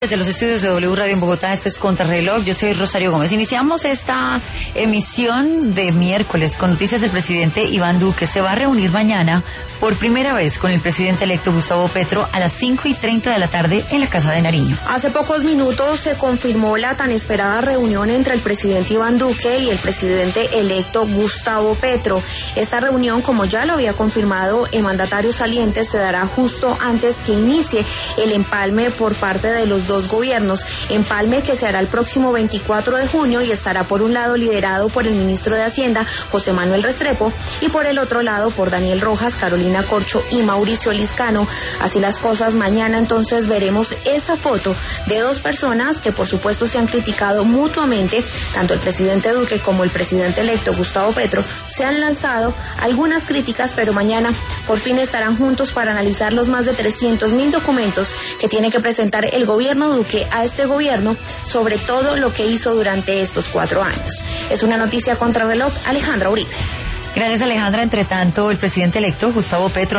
Desde los estudios de W Radio en Bogotá, esto es Contrarreloj. Yo soy Rosario Gómez. Iniciamos esta emisión de miércoles con noticias del presidente Iván Duque. Se va a reunir mañana por primera vez con el presidente electo Gustavo Petro a las 5:30 de la tarde en la Casa de Nariño. Hace pocos minutos se confirmó la tan esperada reunión entre el presidente Iván Duque y el presidente electo Gustavo Petro. Esta reunión, como ya lo había confirmado el mandatario saliente, se dará justo antes que inicie el empalme por parte de los dos gobiernos, empalme que se hará el próximo 24 de junio y estará por un lado liderado por el ministro de Hacienda, José Manuel Restrepo, y por el otro lado por Daniel Rojas, Carolina Corcho y Mauricio Liscano. Así las cosas, mañana entonces veremos esa foto de dos personas que por supuesto se han criticado mutuamente, tanto el presidente Duque como el presidente electo Gustavo Petro. Se han lanzado algunas críticas, pero mañana por fin estarán juntos para analizar los más de 300.000 documentos que tiene que presentar el gobierno Duque a este gobierno sobre todo lo que hizo durante estos 4 años. Es una noticia Contrarreloj, Alejandra Uribe. Gracias, Alejandra. Entre tanto, el presidente electo Gustavo Petro